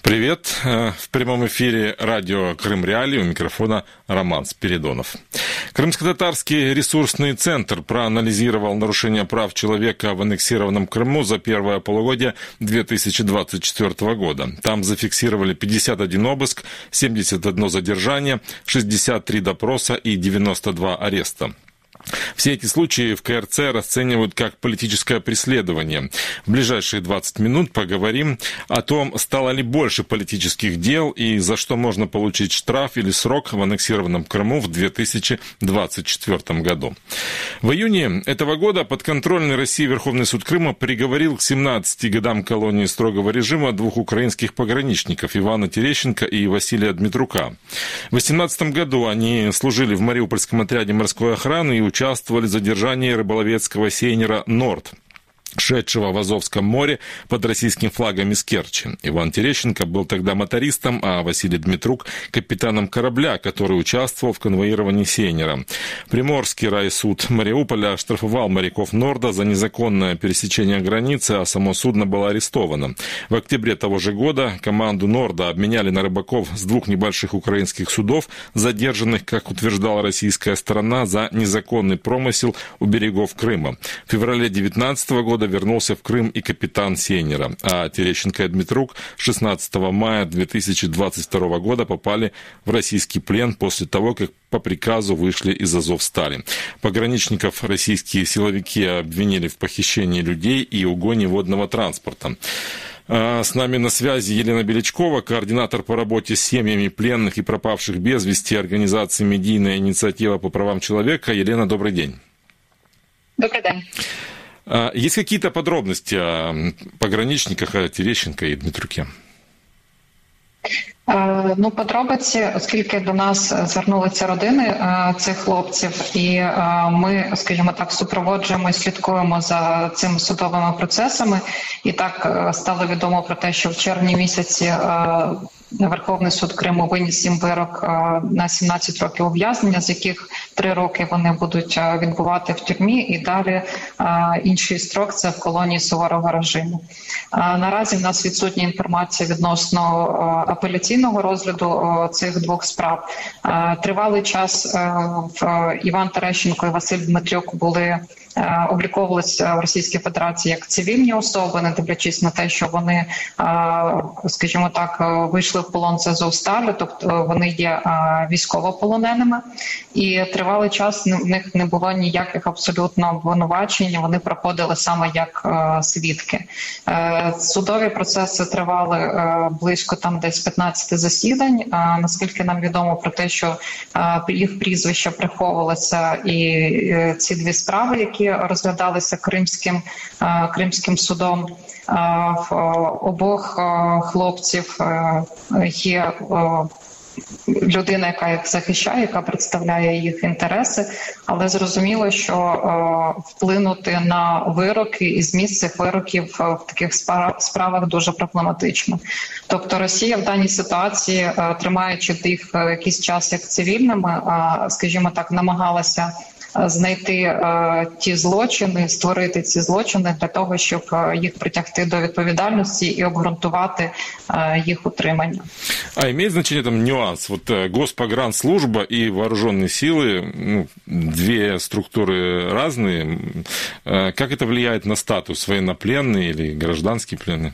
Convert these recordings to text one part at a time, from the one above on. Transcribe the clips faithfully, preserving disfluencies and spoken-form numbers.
Привет. В прямом эфире радио «Крым Реалии», у микрофона Роман Спиридонов. Крымско-татарский ресурсный центр проанализировал нарушения прав человека в аннексированном Крыму за первое полугодие две тысячи двадцать четвёртого года. Там зафиксировали пятьдесят один обыск, семьдесят одно задержание, шестьдесят три допроса и девяносто два ареста. Все эти случаи в ка эр цэ расценивают как политическое преследование. В ближайшие двадцать минут поговорим о том, стало ли больше политических дел и за что можно получить штраф или срок в аннексированном Крыму в две тысячи двадцать четвёртом году. В июне этого года подконтрольный России Верховный суд Крыма приговорил к семнадцати годам колонии строгого режима двух украинских пограничников Ивана Терещенко и Василия Дмитрука. В две тысячи восемнадцатом году они служили в Мариупольском отряде морской охраны и участвовали в задержании рыболовецкого сейнера «Норд», шедшего в Азовском море под российским флагом из Керчи. Иван Терещенко был тогда мотористом, а Василий Дмитрук – капитаном корабля, который участвовал в конвоировании сейнера. Приморский райсуд Мариуполя оштрафовал моряков «Норда» за незаконное пересечение границы, а само судно было арестовано. В октябре того же года команду «Норда» обменяли на рыбаков с двух небольших украинских судов, задержанных, как утверждала российская сторона, за незаконный промысел у берегов Крыма. В феврале девятнадцатого года вернулся в Крым и капитан сейнера, а Терещенко и Дмитрук шестнадцатого мая две тысячи двадцать второго года попали в российский плен после того, как по приказу вышли из Азовстали. Пограничников российские силовики обвинили в похищении людей и угоне водного транспорта. С нами на связи Елена Белячкова, координатор по работе с семьями пленных и пропавших без вести организации «Медийная инициатива по правам человека». Елена, добрый день. Добрый день. Есть какие-то подробности о пограничниках, о Терещенко і Дмитруке? Ну, подробиці, оскільки до нас звернулися родини цих хлопців, і ми, скажімо так, супроводжуємо і слідкуємо за цими судовими процесами. І так стало відомо про те, що в червні місяці Верховний суд Криму виніс їм вирок на сімнадцять років ув'язнення, з яких три роки вони будуть відбувати в тюрмі, і далі інший строк – це в колонії суворого режиму. Наразі в нас відсутня інформація відносно апеляційного розгляду цих двох справ. Тривалий час Іван Терещенко і Василь Дмитрук були обліковувалися в Російській Федерації як цивільні особи, не дивлячись на те, що вони, скажімо так, вийшли в полон з Азовсталі, тобто вони є військовополоненими. І тривалий час в них не було ніяких абсолютно обвинувачень, вони проходили саме як свідки. Судові процеси тривали близько там десь п'ятнадцять засідань. Наскільки нам відомо про те, що їх прізвища приховувалися, і ці дві справи, які розглядалися Кримським, Кримським судом, в обох хлопців є людина, яка їх захищає, яка представляє їх інтереси, але зрозуміло, що вплинути на вироки і зміст цих вироків в таких справах дуже проблематично. Тобто Росія в даній ситуації, тримаючи їх якийсь час як цивільними, скажімо так, намагалася знайти е, ті злочини, створити ці злочини для того, щоб їх притягти до відповідальності і обґрунтувати е, їх утримання. А имеет значение там нюанс? Вот Госпогранслужба и вооруженные силы, ну, две структуры разные. Как это влияет на статус, военнопленный или гражданский пленный?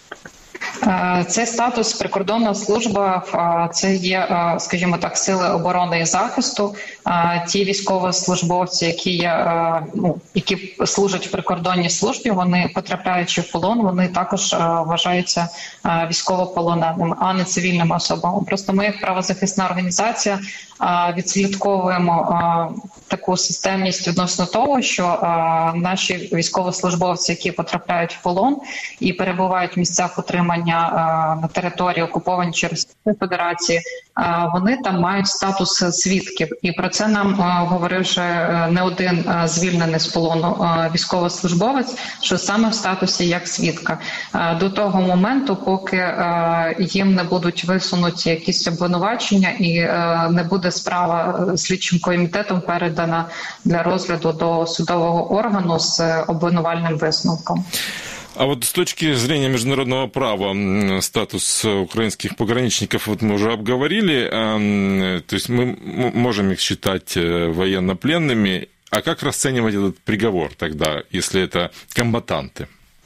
Цей статус прикордонна служба, це є, скажімо так, сили оборони і захисту. Ті військовослужбовці, які є, ну, які служать в прикордонній службі, вони, потрапляючи в полон, вони також вважаються військовополоненими, а не цивільними особами. Просто ми, як правозахисна організація, відслідковуємо таку системність відносно того, що наші військовослужбовці, які потрапляють в полон і перебувають в місцях утримання на території окуповані через Російської Федерації, вони там мають статус свідків. І про це нам говорив вже не один звільнений з полону військовослужбовець, що саме в статусі як свідка. До того моменту, поки їм не будуть висунуті якісь обвинувачення і не буде справа слідчим комітетом передана для розгляду до судового органу з обвинувальним висновком. А вот с точки зрения международного права, статус украинских пограничников вот мы уже обговорили, то есть мы можем их считать военнопленными, а как расценивать этот приговор тогда, если это комбатанты?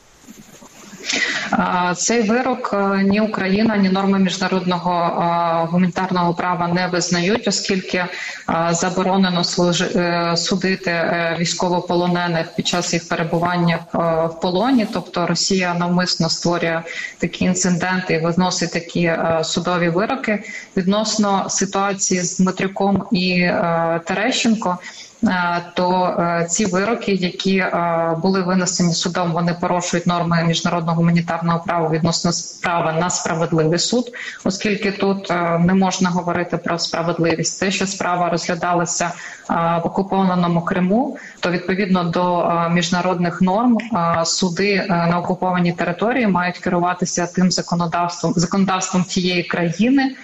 Цей вирок ні Україна, ні норми міжнародного гуманітарного права не визнають, оскільки заборонено судити військовополонених під час їх перебування в полоні. Тобто Росія навмисно створює такі інциденти і виносить такі судові вироки. Відносно ситуації з Дмитрюком і Терещенко, то ці вироки, які були винесені судом, вони порушують норми міжнародного гуманітарного права відносно права на справедливий суд, оскільки тут не можна говорити про справедливість. Те, що справа розглядалася в окупованому Криму, то відповідно до міжнародних норм суди на окупованій території мають керуватися тим законодавством, законодавством тієї країни,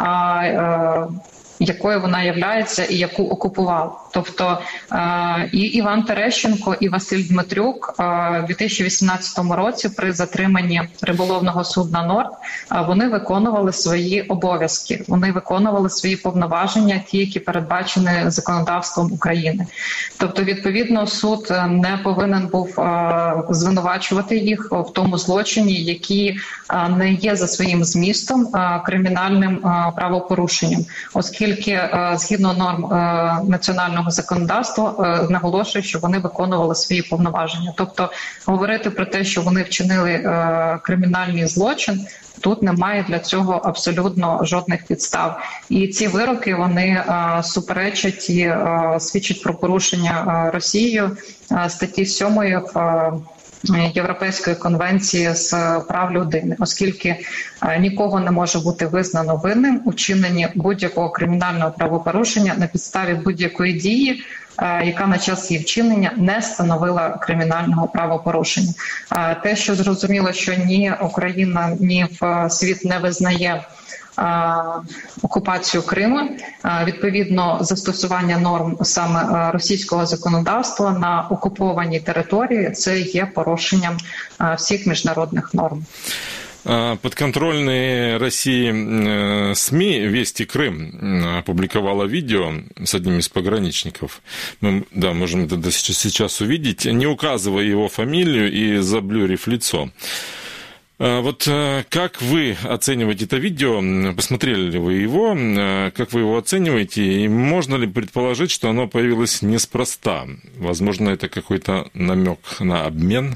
якою вона являється і яку окупували. Тобто і Іван Терещенко, і Василь Дмитрюк у дві тисячі вісімнадцятому році при затриманні риболовного судна «Норд» вони виконували свої обов'язки, вони виконували свої повноваження, ті, які передбачені законодавством України. Тобто, відповідно, суд не повинен був звинувачувати їх в тому злочині, який не є за своїм змістом кримінальним правопорушенням, оскільки згідно норм національного законодавства наголошує, що вони виконували свої повноваження. Тобто говорити про те, що вони вчинили кримінальний злочин, тут немає для цього абсолютно жодних підстав. І ці вироки, вони суперечать і свідчать про порушення Росією статті сьомої в Європейської конвенції з прав людини, оскільки нікого не може бути визнано винним у чиненні будь-якого кримінального правопорушення на підставі будь-якої дії, яка на час її вчинення не становила кримінального правопорушення. Те, що зрозуміло, що ні Україна, ні світ не визнає окупацію Криму, відповідно застосування норм саме російського законодавства на окупованій території, це є порушенням всіх міжнародних норм. Подконтрольные России СМИ «Вести Крым» опубликовала видео с одним из пограничников. Мы, да, можем это сейчас увидеть, не указывая его фамилию и заблюрив лицо. Вот как вы оцениваете это видео? Посмотрели ли вы его? Как вы его оцениваете? И можно ли предположить, что оно появилось неспроста? Возможно, это какой-то намек на обмен?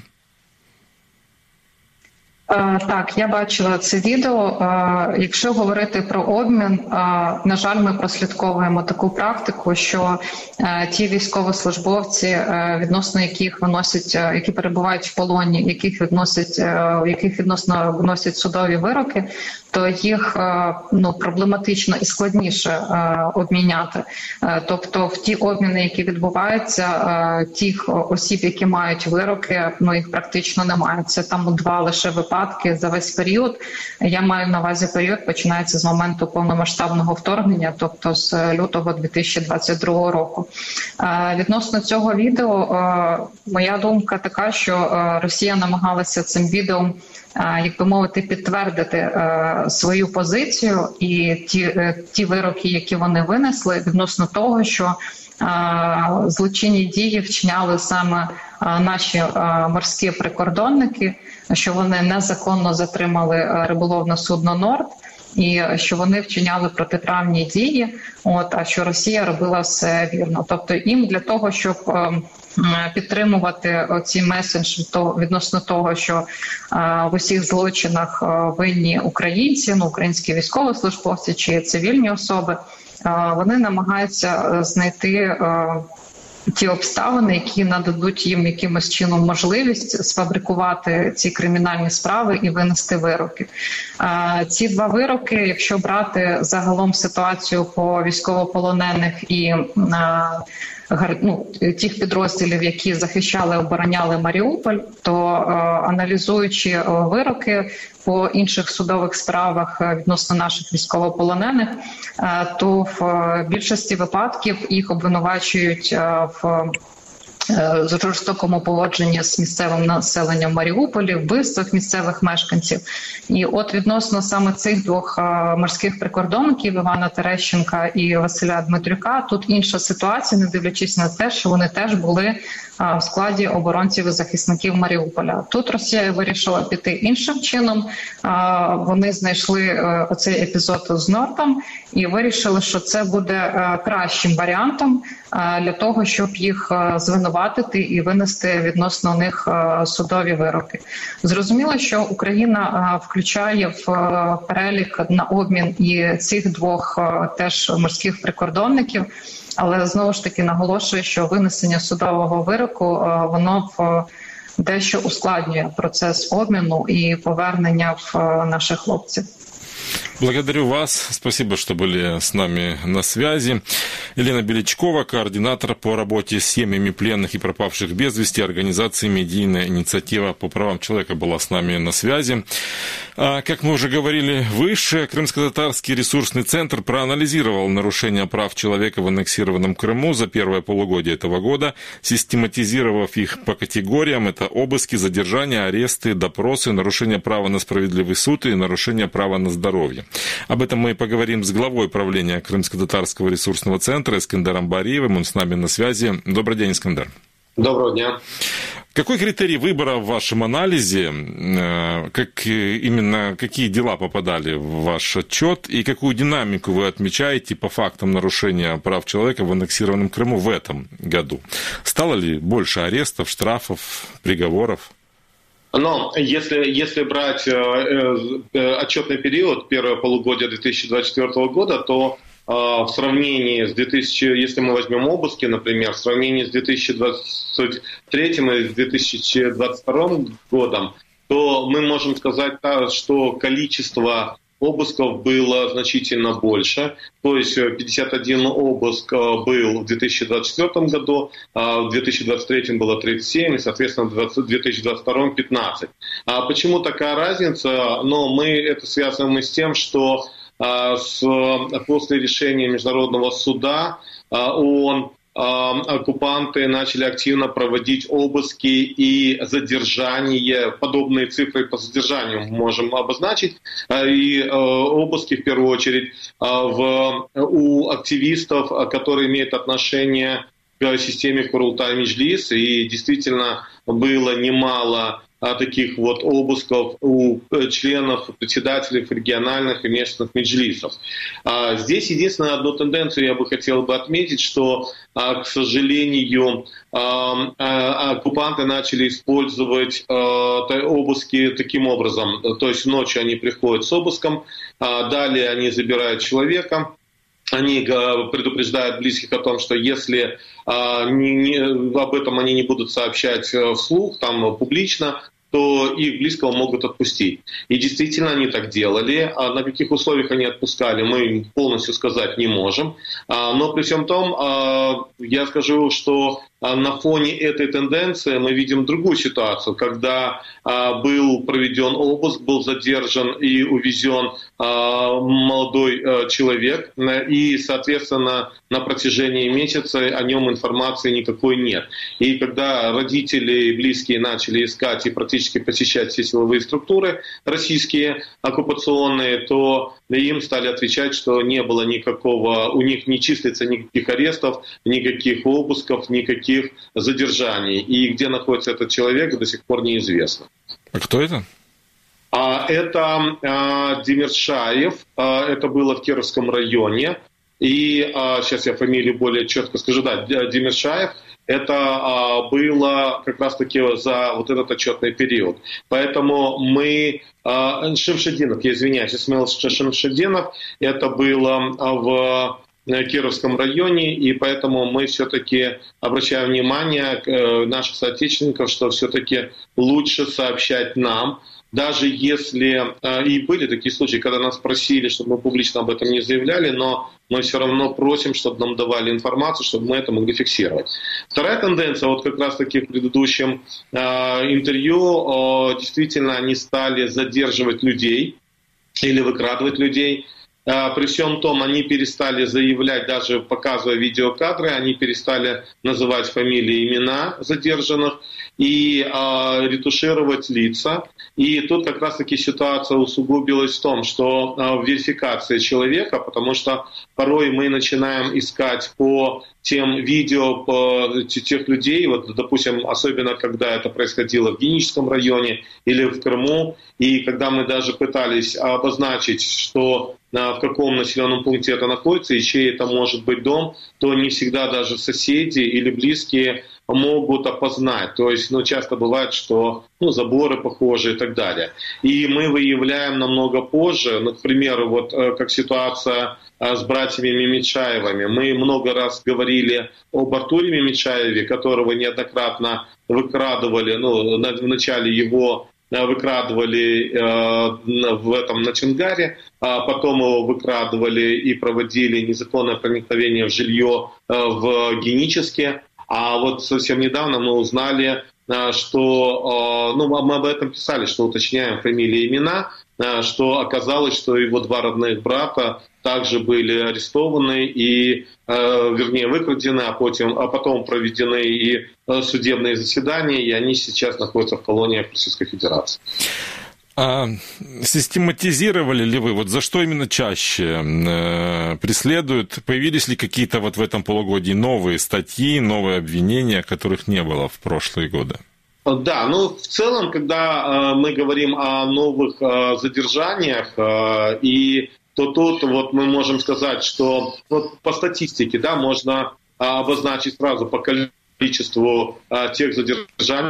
Так, я бачила це відео. Якщо говорити про обмін, на жаль, ми прослідковуємо таку практику, що ті військовослужбовці, відносно яких виносять, які перебувають в полоні, яких відносять, яких відносно виносять судові вироки, то їх ну, проблематично і складніше обміняти. Тобто в ті обміни, які відбуваються, тих осіб, які мають вироки, ну їх практично немає. Це там два лише випадки за весь період. Я маю на увазі період, починається з моменту повномасштабного вторгнення, тобто з лютого дві тисячі двадцять другого року. Відносно цього відео, моя думка така, що Росія намагалася цим відео, як би мовити, підтвердити е, свою позицію і ті, е, ті вироки, які вони винесли відносно того, що е, злочинні дії вчиняли саме е, наші е, морські прикордонники, що вони незаконно затримали риболовне судно «Норд», і що вони вчиняли протиправні дії, от, а що Росія робила все вірно. Тобто їм для того, щоб е, підтримувати ці меседжі то відносно того, що а, в усіх злочинах а, винні українці, ну українські військовослужбовці чи цивільні особи, а, вони намагаються знайти а, ті обставини, які нададуть їм якимось чином можливість сфабрикувати ці кримінальні справи і винести вироки. А, ці два вироки, якщо брати загалом ситуацію по військовополонених і а, ну, тих підрозділів, які захищали, обороняли Маріуполь, то е, аналізуючи е, вироки по інших судових справах відносно наших військовополонених, е, то в е, більшості випадків їх обвинувачують е, в з жорстокому поводженні з місцевим населенням Маріуполі, вбивствах місцевих мешканців. І от відносно саме цих двох морських прикордонників, Івана Терещенка і Василя Дмитрюка, тут інша ситуація, не дивлячись на те, що вони теж були в складі оборонців і захисників Маріуполя. Тут Росія вирішила піти іншим чином. Вони знайшли оцей епізод з Нортом і вирішили, що це буде кращим варіантом для того, щоб їх звинуватити і винести відносно них судові вироки. Зрозуміло, що Україна включає в перелік на обмін і цих двох теж морських прикордонників, але знову ж таки наголошую, що винесення судового вироку, воно в дещо ускладнює процес обміну і повернення в наших хлопців. Благодарю вас. Спасибо, что были с нами на связи. Елена Беличкова, координатор по работе с семьями пленных и пропавших без вести организации «Медийная инициатива по правам человека» была с нами на связи. А, как мы уже говорили выше, Крымско-Татарский ресурсный центр проанализировал нарушения прав человека в аннексированном Крыму за первое полугодие этого года, систематизировав их по категориям. Это обыски, задержания, аресты, допросы, нарушение права на справедливый суд и нарушение права на здоровье. Об этом мы и поговорим с главой правления Крымско-Татарского ресурсного центра Искандером Бариевым. Он с нами на связи. Добрый день, Искандер. Доброго дня. Какой критерий выбора в вашем анализе? Как именно какие дела попадали в ваш отчет и какую динамику вы отмечаете по фактам нарушения прав человека в аннексированном Крыму в этом году? Стало ли больше арестов, штрафов, приговоров? Но если, если брать э, э, отчетный период, первое полугодие две тысячи двадцать четвёртого года, то э, в сравнении с две тысячи, если мы возьмем обыски, например, в сравнении с две тысячи двадцать третьим и две тысячи двадцать вторым годом, то мы можем сказать, что количество обысков было значительно больше, то есть пятьдесят один обыск был в две тысячи двадцать четвёртом году, а в две тысячи двадцать третьем было тридцать семь, и, соответственно, в две тысячи двадцать втором пятнадцать. А почему такая разница? Но мы это связываем с тем, что а, с, после решения Международного суда а, ООН оккупанты начали активно проводить обыски и задержания, подобные цифры по задержанию мы можем обозначить, и обыски в первую очередь в, у активистов, которые имеют отношение к системе Курултай-Меджлис, и действительно было немало таких вот обысков у членов, председателей региональных и местных меджлисов. Здесь единственная одну тенденцию я бы хотел бы отметить, что, к сожалению, оккупанты начали использовать обыски таким образом. То есть ночью они приходят с обыском, далее они забирают человека, они предупреждают близких о том, что если а, не, не, об этом они не будут сообщать вслух, там публично, то их близкого могут отпустить. И действительно они так делали. А на каких условиях они отпускали, мы полностью сказать не можем. А, но при всем том, а, я скажу, что на фоне этой тенденции мы видим другую ситуацию, когда а, был проведен обыск, был задержан и увезен а, молодой а, человек, и, соответственно, на протяжении месяца о нем информации никакой нет. И когда родители и близкие начали искать и практически посещать все силовые структуры российские, оккупационные, то им стали отвечать, что не было никакого, у них не числится никаких арестов, никаких обысков, никаких задержаний. И где находится этот человек, до сих пор неизвестно. А кто это? А, это а, Демиршаев, а, это было в Кировском районе. И а, сейчас я фамилию более четко скажу, да, Демиршаев. Это а, было как раз-таки за вот этот отчетный период. Поэтому мы... А, Шамшидинов, я извиняюсь, Исмаил Шамшидинов, это было в Кировском районе, и поэтому мы все-таки обращаем внимание наших соотечественников, что все-таки лучше сообщать нам, даже если... И были такие случаи, когда нас просили, чтобы мы публично об этом не заявляли, но мы все равно просим, чтобы нам давали информацию, чтобы мы это могли фиксировать. Вторая тенденция, вот как раз-таки в предыдущем э, интервью, э, действительно они стали задерживать людей или выкрадывать людей. При всем том, они перестали заявлять, даже показывая видеокадры, они перестали называть фамилии и имена задержанных и э, ретушировать лица. И тут как раз-таки ситуация усугубилась в том, что э, в верификации человека, потому что порой мы начинаем искать по тем видео по тех людей, вот, допустим, особенно когда это происходило в Геническом районе или в Крыму, и когда мы даже пытались обозначить, что в каком населенном пункте это находится и чей это может быть дом, то не всегда даже соседи или близкие могут опознать. То есть, ну, часто бывает, что ну, заборы похожи и так далее. И мы выявляем намного позже, ну, к примеру, вот как ситуация с братьями Мемечаевыми. Мы много раз говорили об Артуре Мемечаеве, которого неоднократно выкрадывали, ну, в начале его выкрадывали э, в этом на Чонгаре, а потом его выкрадывали и проводили незаконное проникновение в жилье э, в Геническе. А вот совсем недавно мы узнали, э, что, э, ну, мы об этом писали, что уточняем фамилии и имена, э, что оказалось, что его два родных брата также были арестованы и, э, вернее, выкрадены, а потом, а потом проведены и судебные заседания, и они сейчас находятся в колониях Российской Федерации. А систематизировали ли вы, вот за что именно чаще э, преследуют? Появились ли какие-то вот в этом полугодии новые статьи, новые обвинения, которых не было в прошлые годы? Да, ну в целом, когда э, мы говорим о новых э, задержаниях, э, и то тут вот мы можем сказать, что вот по статистике, да, можно э, обозначить сразу по количеству э, тех задержаний,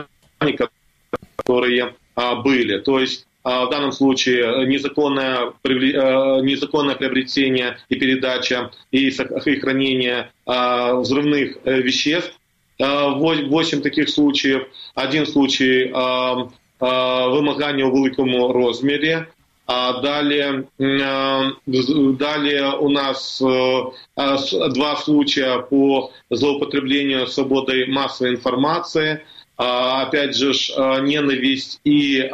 которые э, были. То есть в данном случае незаконное, незаконное приобретение и передача и хранение взрывных веществ. Восемь таких случаев. Один случай вимагання у великому розмірі. Далее, далее у нас два случая по злоупотреблению свободой массовой информации. Опять же, ненависть и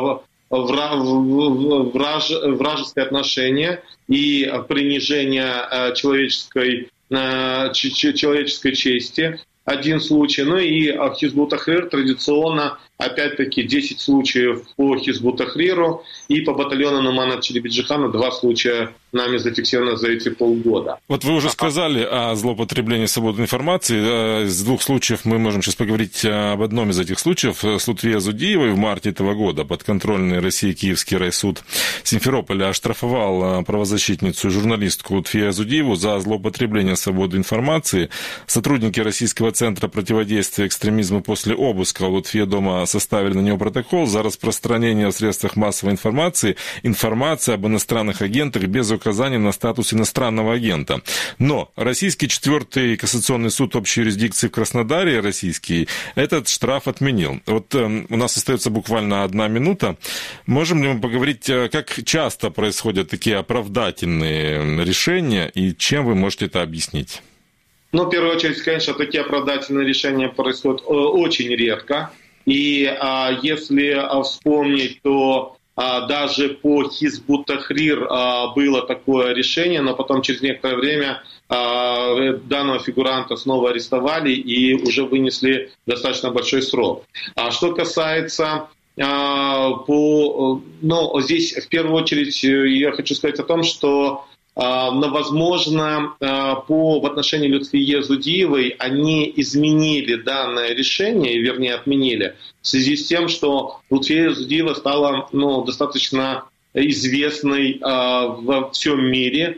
Враж, вражеское отношение и принижение человеческой, человеческой чести. Один случай. Ну и Хизбут Тахрир традиционно, опять-таки, десять случаев по Хизбут Тахриру и по батальону Нумана Челебиджихана два случая нами зафиксировано за эти полгода. Вот вы уже сказали о злоупотреблении свободной информации. Из двух случаев мы можем сейчас поговорить об одном из этих случаев. С Лутфией Азудиевой в марте этого года подконтрольный России Киевский райсуд Симферополя оштрафовал правозащитницу и журналистку Лутфию Азудиеву за злоупотребление свободой информации. Сотрудники Российского центра противодействия экстремизму после обыска у Лутфии дома составили на него протокол за распространение в средствах массовой информации информации об иностранных агентах без указания на статус иностранного агента. Но российский четвертый кассационный суд общей юрисдикции в Краснодаре, российский, этот штраф отменил. Вот э, у нас остается буквально одна минута. Можем ли мы поговорить, как часто происходят такие оправдательные решения и чем вы можете это объяснить? Ну, в первую очередь, конечно, такие оправдательные решения происходят очень редко. И а, если а, вспомнить, то а, даже по Хизбут Тахрир а, было такое решение, но потом через некоторое время а, данного фигуранта снова арестовали и уже вынесли достаточно большой срок. А что касается... А, по, ну, здесь в первую очередь я хочу сказать о том, что но, возможно, по, в отношении Лютфии Азудиевой они изменили данное решение, вернее, отменили, в связи с тем, что Лютфия Азудиева стала ну, достаточно известной во всем мире,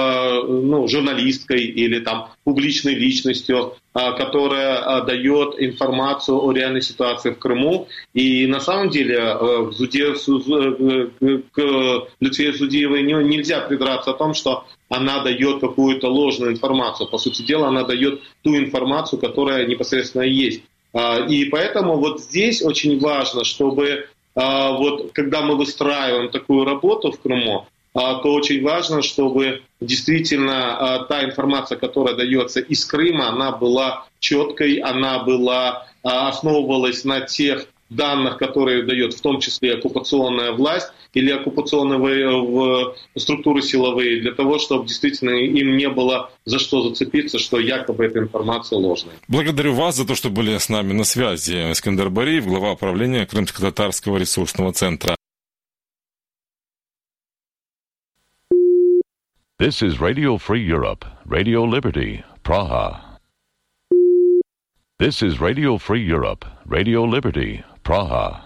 ну, журналисткой или там, публичной личностью, которая дает информацию о реальной ситуации в Крыму. И на самом деле к Лютфии Азудиевой нельзя придраться о том, что она дает какую-то ложную информацию. По сути дела, она дает ту информацию, которая непосредственно есть. И поэтому вот здесь очень важно, чтобы вот, когда мы выстраиваем такую работу в Крыму, то очень важно, чтобы действительно та информация, которая дается из Крыма, она была четкой, она была, основывалась на тех данных, которые дает в том числе оккупационная власть или оккупационные структуры силовые, для того, чтобы действительно им не было за что зацепиться, что якобы эта информация ложная. Благодарю вас за то, что были с нами на связи. Искандер Бариев, глава управления Крымско-Татарского ресурсного центра. This is Radio Free Europe, Radio Liberty, Praha. This is Radio Free Europe, Radio Liberty, Praha.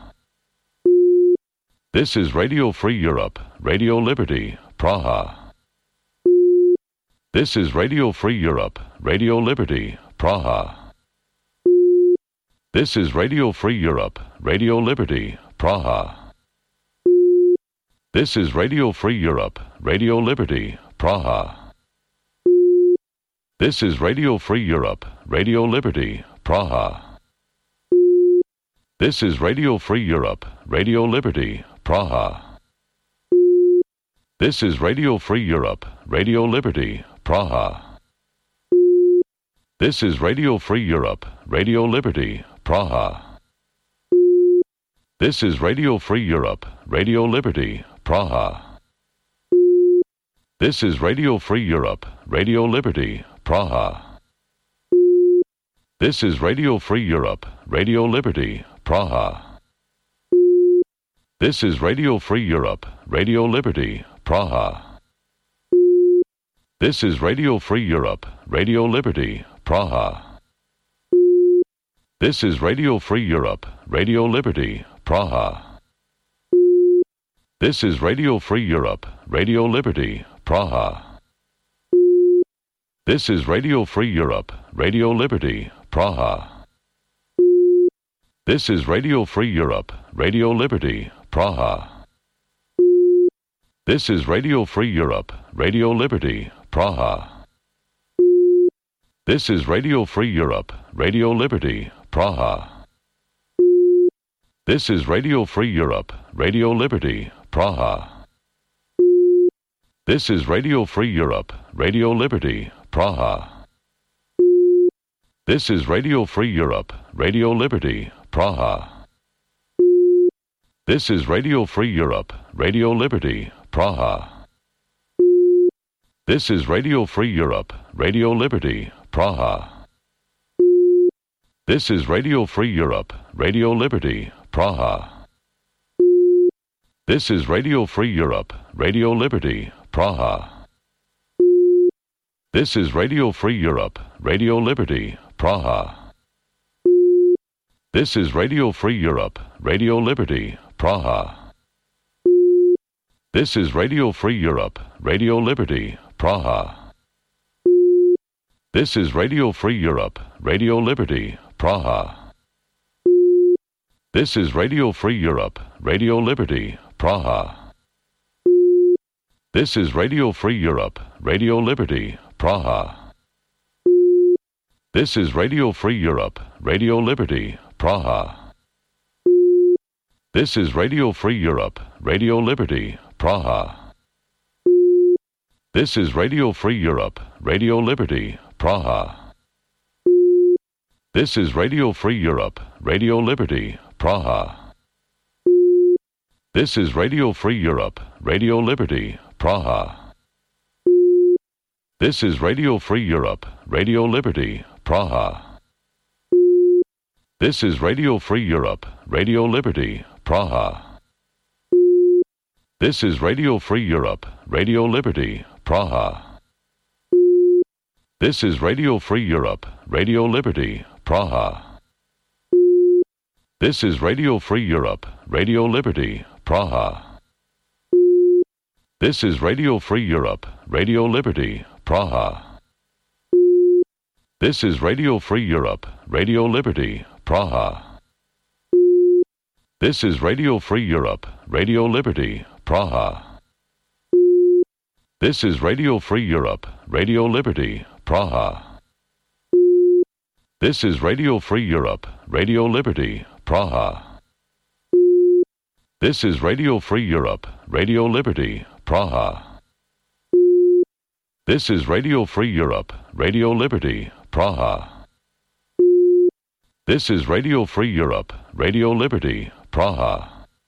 This is Radio Free Europe, Radio Liberty, Praha. This is Radio Free Europe, Radio Liberty, Praha. This is Radio Free Europe, Radio Liberty, Praha. This is Radio Free Europe, Radio Liberty, Praha. This is Radio Free Europe, Radio Liberty, Praha. This is Radio Free Europe, Radio Liberty, Praha. This is Radio Free Europe, Radio Liberty, Praha. This is Radio Free Europe, Radio Liberty, Praha. This is Radio Free Europe, Radio Liberty, Praha. This is Radio Free Europe, Radio Liberty, Praha. This is Radio Free Europe, Radio Liberty, Praha. This is Radio Free Europe, Radio Liberty, Praha. This is Radio Free Europe, Radio Liberty, Praha. This is Radio Free Europe, Radio Liberty, Praha. This is Radio Free Europe, Radio Liberty, Praha. This is Radio Free Europe, Radio Liberty, Praha. This is Radio Free Europe, Radio Liberty, Praha. This is Radio Free Europe, Radio Liberty, Praha. This is Radio Free Europe, Radio Liberty, Praha. This is Radio Free Europe, Radio Liberty, Praha. This is Radio Free Europe, Radio Liberty, Praha. This is Radio Free Europe, Radio Liberty, Praha. This is Radio Free Europe, Radio Liberty, Praha. This is Radio Free Europe, Radio Liberty, Praha. This is Radio Free Europe, Radio Liberty, Praha. This is Radio Free Europe, Radio Liberty, Praha. This is Radio Free Europe, Radio Liberty, Praha. This is Radio Free Europe, Radio Liberty, Praha. This is Radio Free Europe, Radio Liberty, Praha. This is Radio Free Europe, Radio Liberty, Praha. This is Radio Free Europe, Radio Liberty, Praha. This is Radio Free Europe, Radio Liberty, Praha. This is Radio Free Europe, Radio Liberty, Praha. This is Radio Free Europe, Radio Liberty, Praha. This is Radio Free Europe, Radio Liberty, Praha. This is Radio Free Europe, Radio Liberty, Praha. This is Radio Free Europe, Radio Liberty, Praha. This is Radio Free Europe, Radio Liberty, Praha. This is Radio Free Europe, Radio Liberty, Praha. This is Radio Free Europe, Radio Liberty, Praha. This is Radio Free Europe, Radio Liberty, Praha. This is Radio Free Europe, Radio Liberty, Praha. This is Radio Free Europe, Radio Liberty, Praha. This is Radio Free Europe, Radio Liberty, Praha. This is Radio Free Europe, Radio Liberty, Praha. This is Radio Free Europe, Radio Liberty, Praha. This is Radio Free Europe, Radio Liberty, Praha. This is Radio Free Europe, Radio Liberty, Praha. This is Radio Free Europe, Radio Liberty, Praha. This is Radio Free Europe, Radio Liberty, Praha.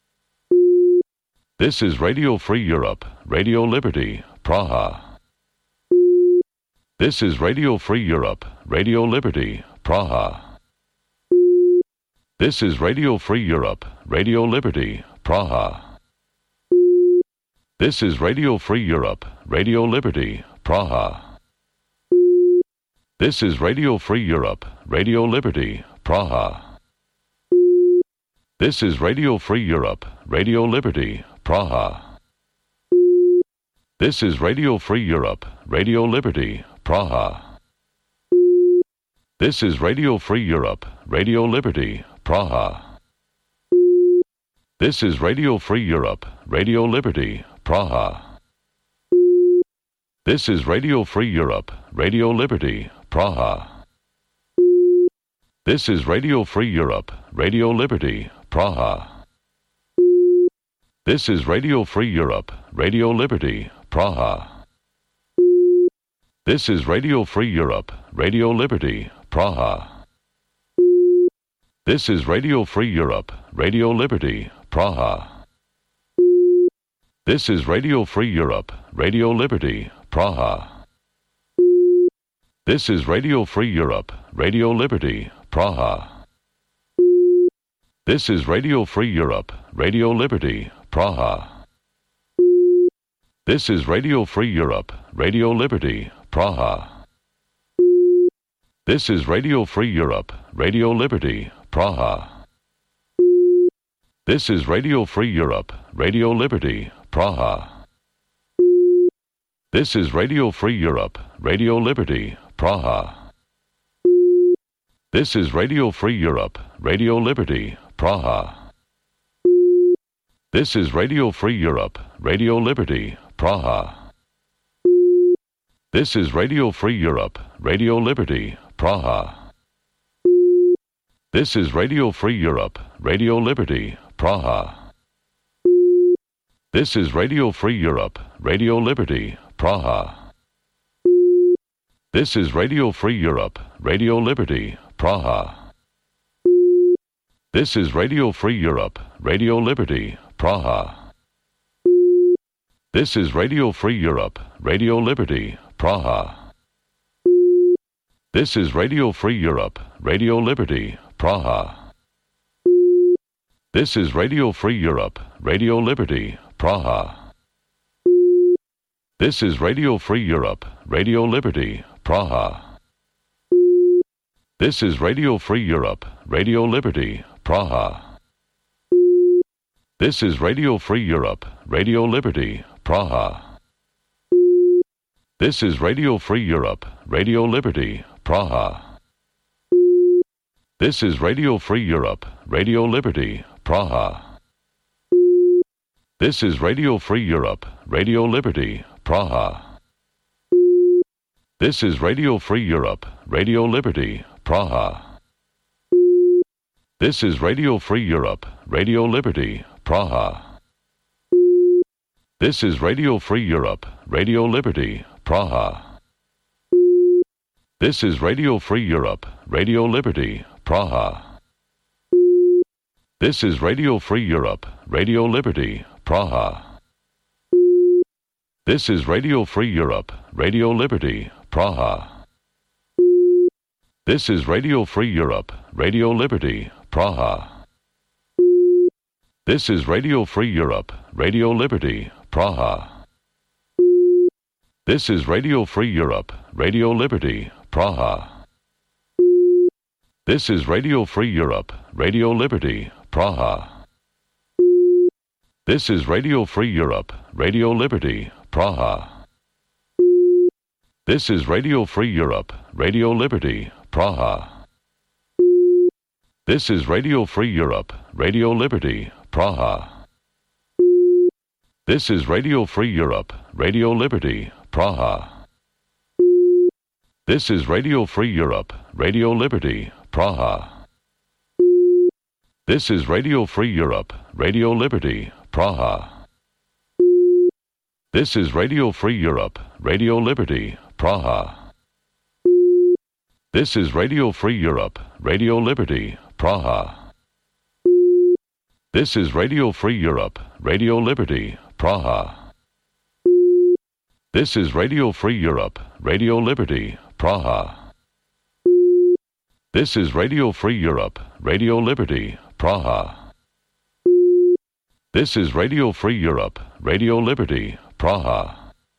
This is Radio Free Europe, Radio Liberty, Praha. This is Radio Free Europe, Radio Liberty, Praha. This is Radio Free Europe, Radio Liberty, Praha. This is Radio Free Europe, Radio Liberty, Praha. This is Radio Free Europe, Radio Liberty, Praha. This is Radio Free Europe, Radio Liberty, Praha. This is Radio Free Europe, Radio Liberty, Praha. This is Radio Free Europe, Radio Liberty, Praha. This is Radio Free Europe, Radio Liberty, Praha. This is Radio Free Europe, Radio Liberty, Praha. This is Radio Free Europe, Radio Liberty, Praha. This is Radio Free Europe, Radio Liberty, Praha. This is Radio Free Europe, Radio Liberty, Praha. This is Radio Free Europe, Radio Liberty, Praha. This is Radio Free Europe, Radio Liberty, Praha. This is Radio Free Europe, Radio Liberty, Praha. This is Radio Free Europe, Radio Liberty, Praha. This is Radio Free Europe, Radio Liberty, Praha. This is Radio Free Europe, Radio Liberty, Praha. This is Radio Free Europe, Radio Liberty, Praha. This is Radio Free Europe, Radio Liberty, Praha. This is Radio Free Europe, Radio Liberty, Praha. This is Radio Free Europe, Radio Liberty, Praha. This is Radio Free Europe, Radio Liberty, Praha. This is Radio Free Europe, Radio Liberty, Praha. This is Radio Free Europe, Radio Liberty, Praha. This is Radio Free Europe, Radio Liberty, Praha. This is Radio Free Europe, Radio Liberty, Praha. This is Radio Free Europe, Radio Liberty, Praha. This is Radio Free Europe, Radio Liberty, Praha. This is Radio Free Europe, Radio Liberty, Praha. This is Radio Free Europe, Radio Liberty, Praha. This is Radio Free Europe, Radio Liberty, Praha. This is Radio Free Europe, Radio Liberty, Praha. This is Radio Free Europe, Radio Liberty, Praha. This is Radio Free Europe, Radio Liberty, Praha. This is Radio Free Europe, Radio Liberty, Praha. This is Radio Free Europe, Radio Liberty, Praha. This is Radio Free Europe, Radio Liberty, Praha. This is Radio Free Europe, Radio Liberty, Praha. This is Radio Free Europe, Radio Liberty, Praha. This is Radio Free Europe, Radio Liberty, Praha. This is Radio Free Europe, Radio Liberty, Praha. This is Radio Free Europe, Radio Liberty, Praha. This is Radio Free Europe, Radio Liberty, Praha. This is Radio Free Europe, Radio Liberty, Praha. This is Radio Free Europe, Radio Liberty, Praha. This is Radio Free Europe, Radio Liberty, Praha. This is Radio Free Europe, Radio Liberty, Praha. This is Radio Free Europe, Radio Liberty, Praha. This is Radio Free Europe, Radio Liberty, Praha. This is Radio Free Europe, Radio Liberty, Praha. This is Radio Free Europe, Radio Liberty, Praha. This is Radio Free Europe, Radio Liberty, Praha. This is Radio Free Europe, Radio Liberty, Praha. This is Radio Free Europe, Radio Liberty, Praha. This is Radio Free Europe, Radio Liberty, Praha. This is Radio Free Europe, Radio Liberty, Praha. This is Radio Free Europe, Radio Liberty, Praha.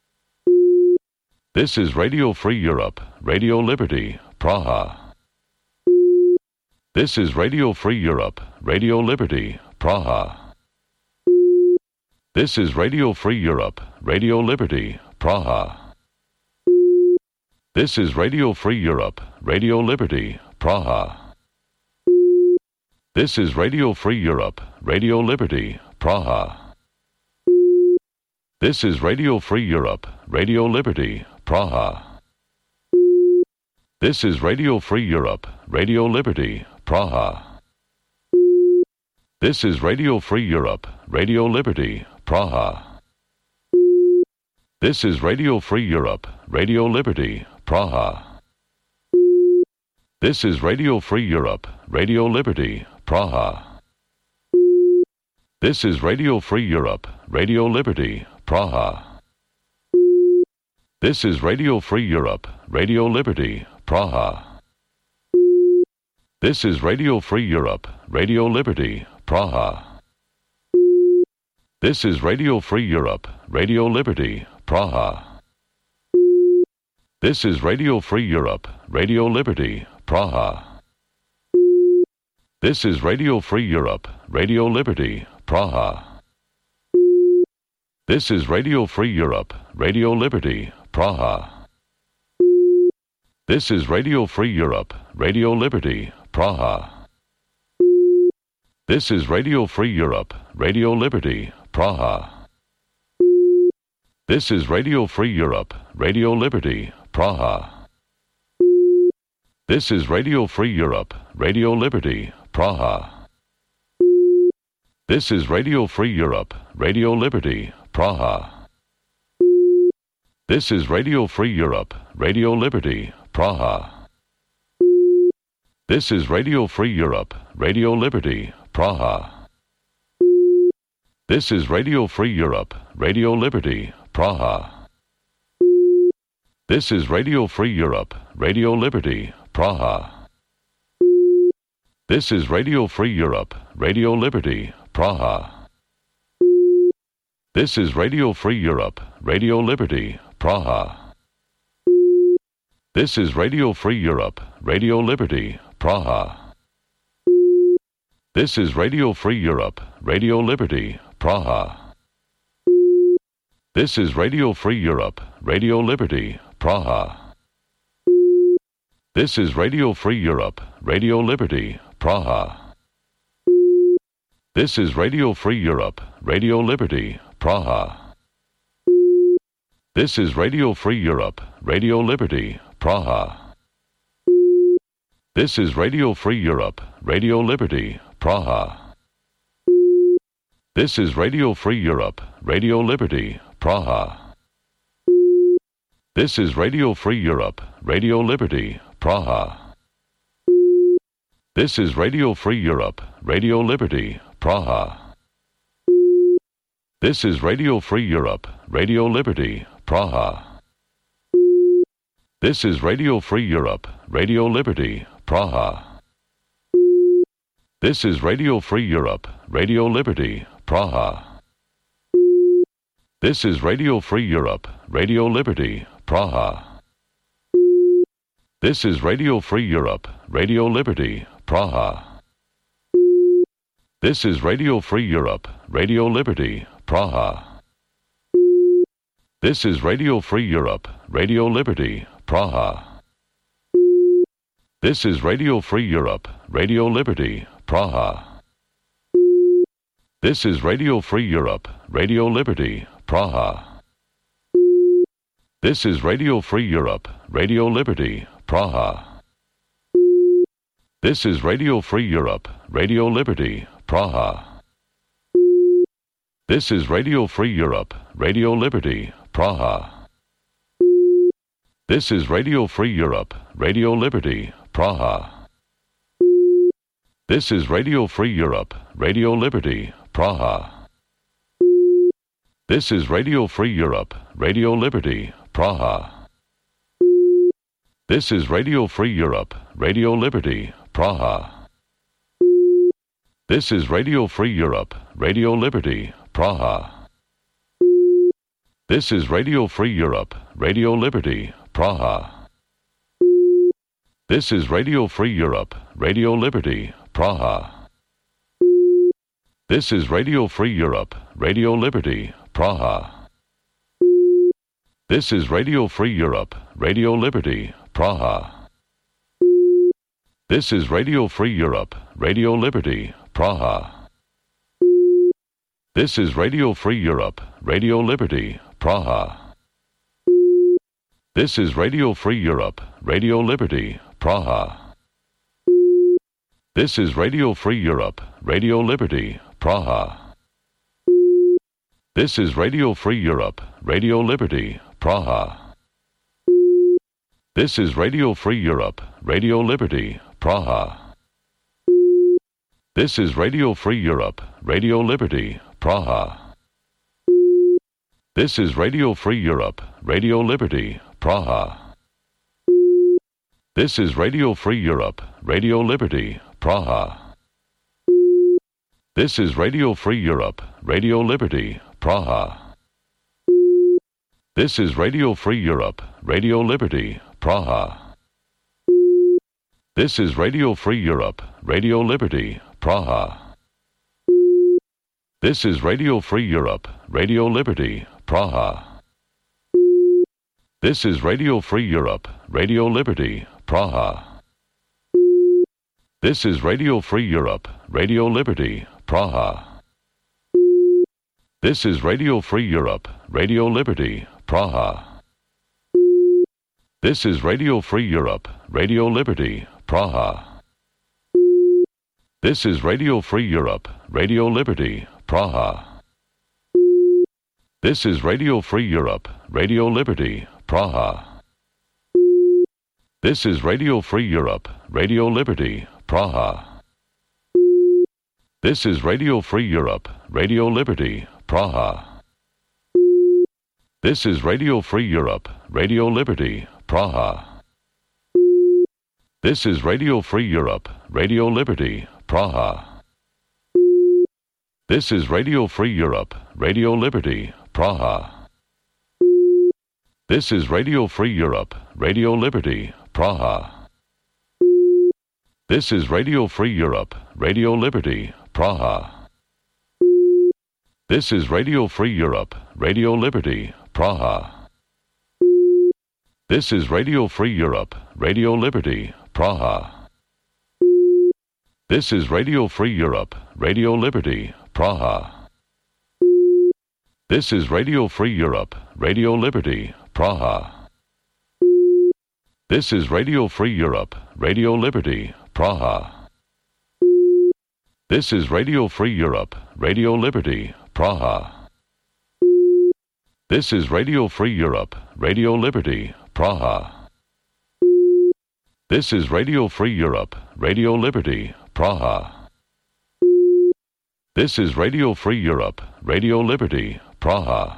This is Radio Free Europe, Radio Liberty, Praha. This is Radio Free Europe, Radio Liberty, Praha. This is Radio Free Europe, Radio Liberty, Praha. This is Radio Free Europe, Radio Liberty, Praha. This is Radio Free Europe, Radio Liberty, Praha. This is Radio Free Europe, Radio Liberty, Praha. This is Radio Free Europe, Radio Liberty, Praha. This is Radio Free Europe, Radio Liberty, Praha. This is Radio Free Europe, Radio Liberty, Praha. This is Radio Free Europe, Radio Liberty, Praha. This is Radio Free Europe, Radio Liberty, Praha. This is Radio Free Europe, Radio Liberty, Praha. This is Radio Free Europe, Radio Liberty, Praha. This is Radio Free Europe, Radio Liberty, Praha. This is Radio Free Europe, Radio Liberty, Praha. This is Radio Free Europe, Radio Liberty, Praha. This is Radio Free Europe, Radio Liberty, Praha. This is Radio Free Europe, Radio Liberty, Praha. This is Radio Free Europe, Radio Liberty, Praha. This is Radio Free Europe, Radio Liberty, Praha. This is Radio Free Europe, Radio Liberty, Praha. This is Radio Free Europe, Radio Liberty, Praha. This is Radio Free Europe, Radio Liberty, Praha. This is Radio Free Europe, Radio Liberty, Praha. This is Radio Free Europe, Radio Liberty, Praha. This is Radio Free Europe, Radio Liberty, Praha. This is Radio Free Europe, Radio Liberty, Praha. This is Radio Free Europe, Radio Liberty, Praha. This is Radio Free Europe, Radio Liberty, Praha. This is Radio Free Europe, Radio Liberty, Praha. This is Radio Free Europe, Radio Liberty, Praha. This is Radio Free Europe, Radio Liberty, Praha. This is Radio Free Europe, Radio Liberty, Praha. This is Radio Free Europe, Radio Liberty, Praha. This is Radio Free Europe, Radio Liberty, Praha. This is Radio Free Europe, Radio Liberty, Praha. This is Radio Free Europe, Radio Liberty, Praha. This is Radio Free Europe, Radio Liberty, Praha. This is Radio Free Europe, Radio Liberty, Praha. This is Radio Free Europe, Radio Liberty, Praha. This is Radio Free Europe, Radio Liberty, Praha. This is Radio Free Europe, Radio Liberty, Praha. This is Radio Free Europe, Radio Liberty, Praha. This is Radio Free Europe, Radio Liberty, Praha. This is Radio Free Europe, Radio Liberty, Praha. This is Radio Free Europe, Radio Liberty, Praha. This is Radio Free Europe, Radio Liberty, Praha. This is Radio Free Europe, Radio Liberty, Praha. This is Radio Free Europe, Radio Liberty, Praha. This is Radio Free Europe, Radio Liberty, Praha. This is Radio Free Europe, Radio Liberty, Praha. This is Radio Free Europe, Radio Liberty, Praha. This is Radio Free Europe, Radio Liberty, Praha. This is Radio Free Europe, Radio Liberty, Praha. This is Radio Free Europe, Radio Liberty, Praha. This is Radio Free Europe, Radio Liberty, Praha. This is Radio Free Europe, Radio Liberty, Praha. This is Radio Free Europe, Radio Liberty, Praha. This is Radio Free Europe, Radio Liberty, Praha. This is Radio Free Europe, Radio Liberty, Praha. This is Radio Free Europe, Radio Liberty, Praha. This is Radio Free Europe, Radio Liberty, Praha. This is Radio Free Europe, Radio Liberty, Praha. This is Radio Free Europe, Radio Liberty, Praha. This is Radio Free Europe, Radio Liberty, Praha. This is Radio Free Europe, Radio Liberty, Praha. This is Radio Free Europe, Radio Liberty, Praha. This is Radio Free Europe, Radio Liberty, Praha. This is Radio Free Europe, Radio Liberty, Praha. This is Radio Free Europe, Radio Liberty, Praha. This is Radio Free Europe, Radio Liberty, Praha. This is Radio Free Europe, Radio Liberty, Praha. This is Radio Free Europe, Radio Liberty, Praha. This is Radio Free Europe, Radio Liberty, Praha. This is Radio Free Europe, Radio Liberty, Praha. This is Radio Free Europe, Radio Liberty, Praha. This is Radio Free Europe, Radio Liberty, Praha. This is Radio Free Europe, Radio Liberty, Praha. This is Radio Free Europe, Radio Liberty, Praha. This is Radio Free Europe, Radio Liberty, Praha. This is Radio Free Europe, Radio Liberty, Praha. This is Radio Free Europe, Radio Liberty, Praha. This is Radio Free Europe, Radio Liberty, Praha. This is Radio Free Europe, Radio Liberty, Praha. This is Radio Free Europe, Radio Liberty, Praha. This is Radio Free Europe, Radio Liberty, Praha. This is Radio Free Europe, Radio Liberty, Praha. This is Radio Free Europe, Radio Liberty, Praha. This is Radio Free Europe, Radio Liberty, Praha. This is Radio Free Europe, Radio Liberty, Praha. This is Radio Free Europe, Radio Liberty, Praha. This is Radio Free Europe, Radio Liberty, Praha. This is Radio Free Europe, Radio Liberty, Praha. This is Radio Free Europe, Radio Liberty, Praha.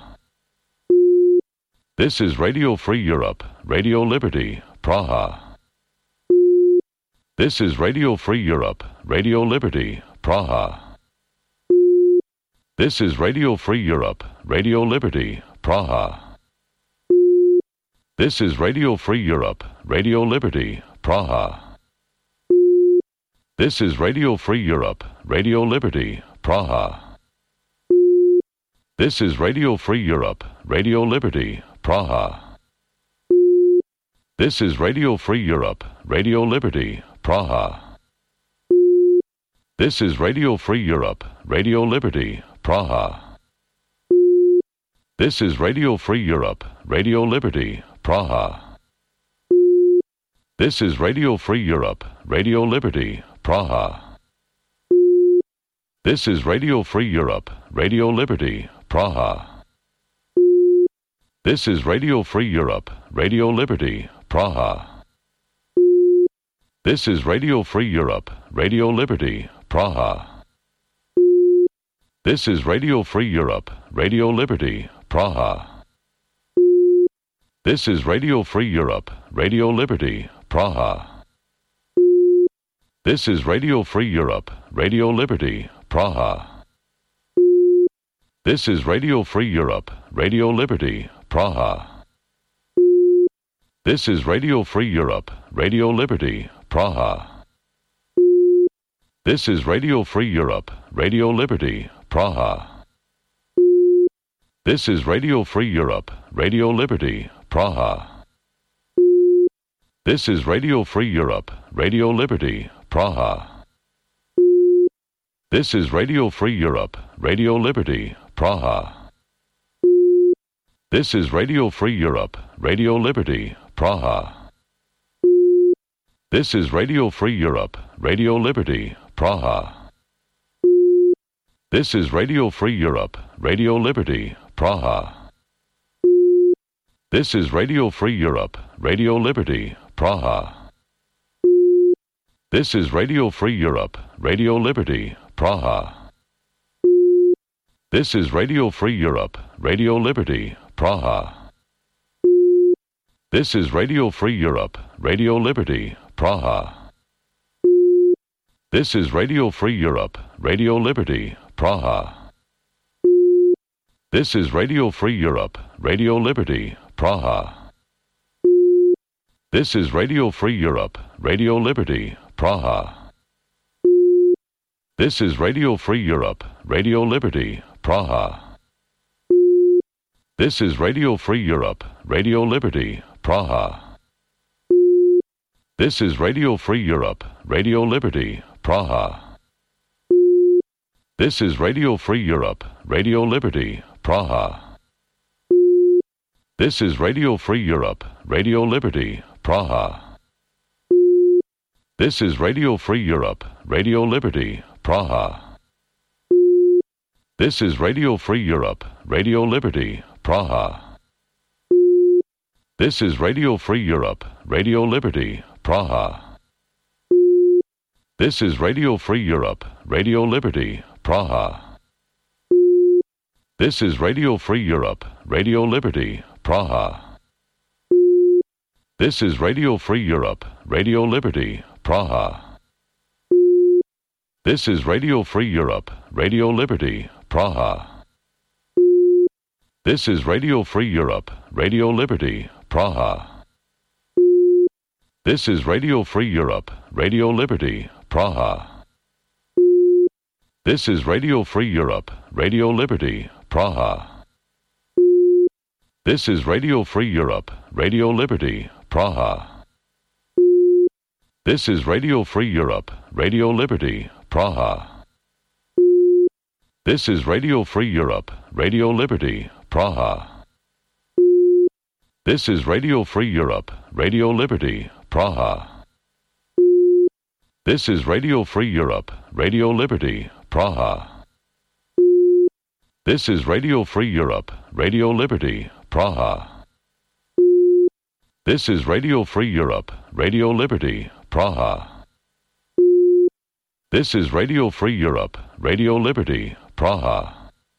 This is Radio Free Europe, Radio Liberty, Praha. This is Radio Free Europe, Radio Liberty, Praha. This is Radio Free Europe, Radio Liberty, Praha. This is Radio Free Europe, Radio Liberty, Praha. This is Radio Free Europe, Radio Liberty, Praha. This is Radio Free Europe, Radio Liberty, Praha. This is Radio Free Europe, Radio Liberty, Praha. This is Radio Free Europe, Radio Liberty, Praha. This is Radio Free Europe, Radio Liberty, Praha. This is Radio Free Europe, Radio Liberty, Praha. This is Radio Free Europe, Radio Liberty, Praha. This is Radio Free Europe, Radio Liberty, Praha. This is Radio Free Europe, Radio Liberty, Praha. This is Radio Free Europe, Radio Liberty, Praha. This is Radio Free Europe, Radio Liberty, Praha. This is Radio Free Europe, Radio Liberty, Praha. This is Radio Free Europe, Radio Liberty, Praha. This is Radio Free Europe, Radio Liberty, Praha. This is Radio Free Europe, Radio Liberty, Praha. This is Radio Free Europe, Radio Liberty, Praha. This is Radio Free Europe, Radio Liberty, Praha. This is Radio Free Europe, Radio Liberty, Praha. This is Radio Free Europe, Radio Liberty, Praha. This is Radio Free Europe, Radio Liberty, Praha. This is Radio Free Europe, Radio Liberty, Praha. This is Radio Free Europe, Radio Liberty, Praha. This is Radio Free Europe, Radio Liberty, Praha. This is Radio Free Europe, Radio Liberty, Praha. This is Radio Free Europe, Radio Liberty, Praha. This is Radio Free Europe, Radio Liberty, Praha. This is Radio Free Europe, Radio Liberty, Praha. This is Radio Free Europe, Radio Liberty, Praha. This is Radio Free Europe, Radio Liberty, Praha. This is Radio Free Europe, Radio Liberty, Praha. This is Radio Free Europe, Radio Liberty, Praha. This is Radio Free Europe, Radio Liberty, Praha. This is Radio Free Europe, Radio Liberty, Praha. This is Radio Free Europe, Radio Liberty, Praha. This is Radio Free Europe, Radio Liberty, Praha. This is Radio Free Europe, Radio Liberty, Praha. This is Radio Free Europe, Radio Liberty, Praha. This is Radio Free Europe, Radio Liberty, Praha. This is Radio Free Europe, Radio Liberty, Praha. This is Radio Free Europe, Radio Liberty, Praha. This is Radio Free Europe, Radio Liberty, Praha. This is Radio Free Europe, Radio Liberty, Praha. This is Radio Free Europe, Radio Liberty, Praha. This is Radio Free Europe, Radio Liberty, Praha. This is Radio Free Europe, Radio Liberty, Praha. This is Radio Free Europe, Radio Liberty, Praha. This is Radio Free Europe, Radio Liberty, Praha. This is Radio Free Europe, Radio Liberty, Praha. This is Radio Free Europe, Radio Liberty, Praha. This is Radio Free Europe, Radio Liberty, Praha. This is Radio Free Europe, Radio Liberty, Praha.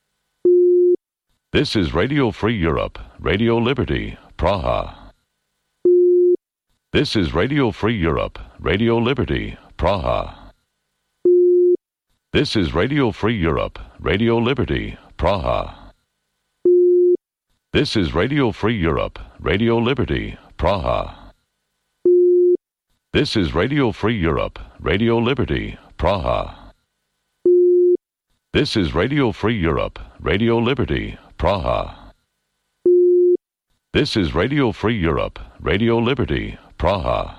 This is Radio Free Europe, Radio Liberty, Praha. This is Radio Free Europe, Radio Liberty, Praha. This is Radio Free Europe, Radio Liberty, Praha. This is Radio Free Europe, Radio Liberty, Praha. This is Radio Free Europe, Radio Liberty, Praha. This is Radio Free Europe, Radio Liberty, Praha. This is Radio Free Europe, Radio Liberty, Praha.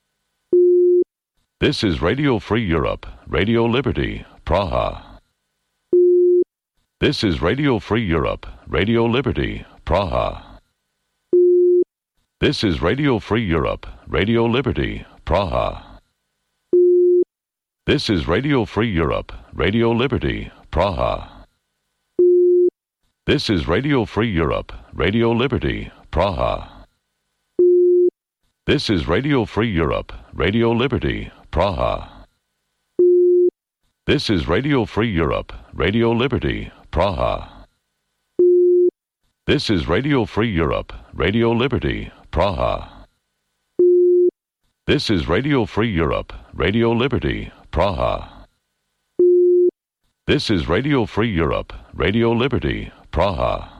This is Radio Free Europe, Radio Liberty, Praha. This is Radio Free Europe, Radio Liberty, Praha. This is Radio Free Europe, Radio Liberty, Praha. This is Radio Free Europe, Radio Liberty, Praha. This is Radio Free Europe, Radio Liberty, Praha. This is Radio Free Europe, Radio Liberty, Praha. This is Radio Free Europe, Radio Liberty, Praha. This is Radio Free Europe, Radio Liberty, Praha. This is Radio Free Europe, Radio Liberty, Praha. This is Radio Free Europe, Radio Liberty, Praha.